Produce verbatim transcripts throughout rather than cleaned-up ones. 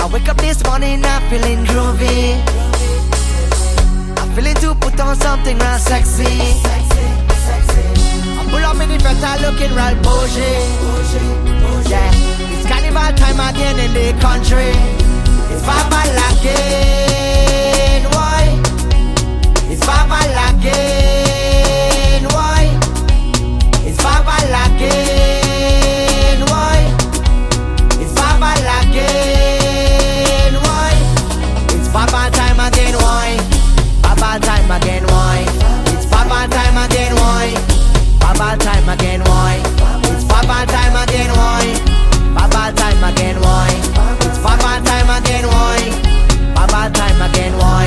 I wake up this morning, I'm feeling groovy. I'm feeling to put on something real sexy. I pull up in the feta looking real bougie. Yeah, it's carnival time again in the country. It's Baba Lakin, why? It's Baba Lakin, why? It's Baba Lakin, why? It's Baba Lakin, why? It's Baba time again, why? Baba time again, why? It's Baba time again, why? Baba time again, why? It's Baba time again, why? Baba time again, why? It's Baba time again, why? Baba time again, why?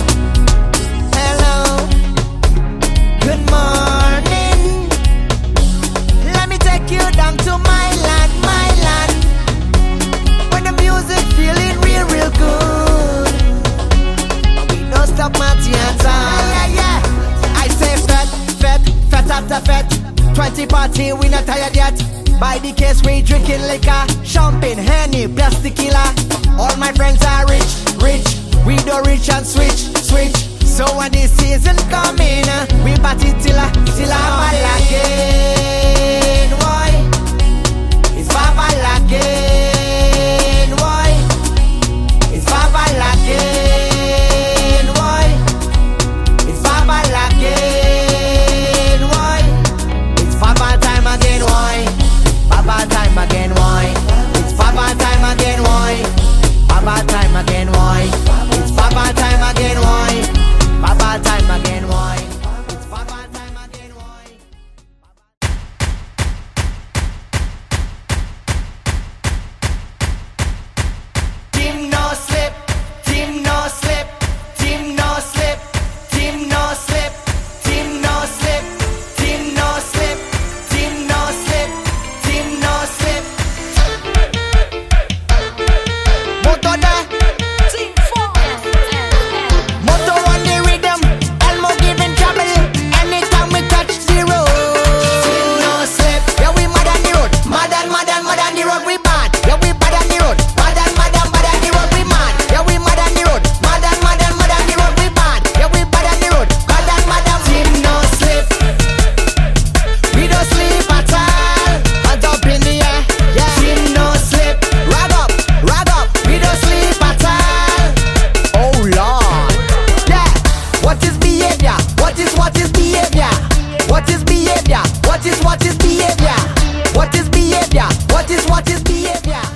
Hello, good morning. Let me take you down to my land, my land, when the music feeling real, real good. We don't stop Matty and time. Yeah, yeah, yeah. I say fet, fet, fet after fet. Twenty party, we not tired yet. By the case, we drinking liquor, champagne, Henny, plus tequila. All my friends are rich, rich. We do rich and switch, switch. So when the season coming, we party till a, till a Baba Lakin, why? It's Baba Lakin, why? It's Baba Lakin, why? It's Baba Lakin, why? It's Baba time again, why? Baba time again, why? It's Baba time again, why? Baba time again, why? It's Baba time again, why? Baba time again, why? It's Baba time again, why? Team no slip, team no slip, team no slip, team no slip, team no slip, team no slip, team no slip, team no slip. Moto da, team four. Moto on the rhythm, Elmo giving trouble anytime we touch the road. Team no slip, yeah we mad on the road, mad and mad and mad on the road we bad. Yeah we bad on the road, mad and mad and mad on the road we mad. Yeah we mad on the road, mad and mad and mad on the road we bad. Yeah we bad on the road, mad and mad and team no slip. We don't sleep at all, hands up in the air. Yeah, team no slip, rag up, rag up. We don't sleep at all. Oh Lord, yeah. What is behavior? What is what is behavior? What is behavior? What is what is behavior? What is behavior? What is what is behavior?